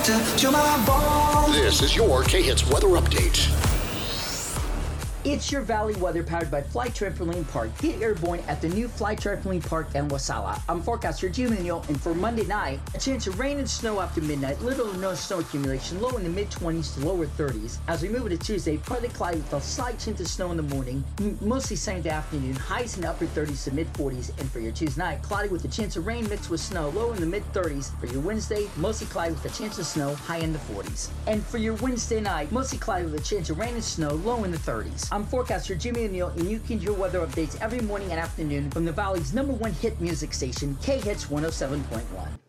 This is your K-Hits weather update. It's your Valley weather powered by Fly Trampoline Park. Get airborne at the new Fly Trampoline Park in Wasala. I'm forecaster Jim Munoz, and for Monday night, a chance of rain and snow after midnight. Little or no snow accumulation, low in the mid-20s to lower 30s. As we move into Tuesday, partly cloudy with a slight chance of snow in the morning, mostly sunny in the afternoon, highs in the upper 30s to mid-40s. And for your Tuesday night, cloudy with a chance of rain mixed with snow, low in the mid-30s. For your Wednesday, mostly cloudy with a chance of snow, high in the 40s. And for your Wednesday night, mostly cloudy with a chance of rain and snow, low in the 30s. I'm forecaster Jimmy O'Neill, and you can hear weather updates every morning and afternoon from the Valley's #1 hit music station, K-Hits 107.1.